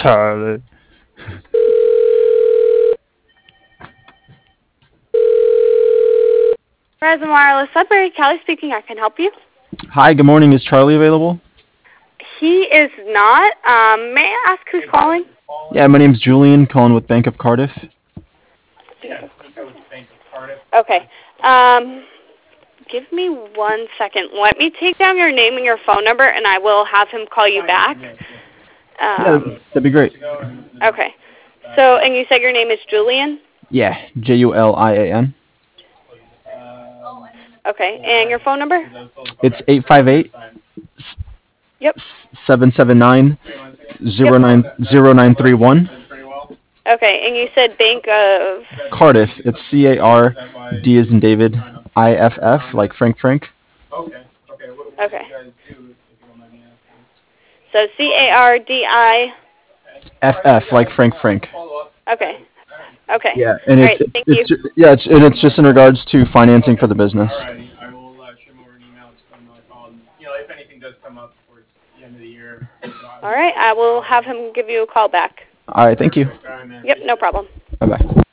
Charlie. Verizon Wireless Sudbury, Kelly speaking. I can help you. Hi, good morning. Is Charlie available? He is not. May I ask who's calling? Yeah, my name's Julian, calling with Bank of Cardiff. Okay. Give me 1 second. Let me take down your name and your phone number, and I will have him call you back. Yeah, that'd be great. Okay. So, and you said your name is Julian? Yeah, Julian. Okay. And your phone number? It's 858 Yep. 779 Yep. 0931. Okay. And you said Bank of... Cardiff. It's CARD as in David, IFF, like Frank. Okay. So CARDI... FF, like Frank. Okay. Okay. Yeah, and All right. Thank you. it's just in regards to financing for the business. All right. I will have him give you a call back. All right, thank you. Yep. No problem. Bye bye.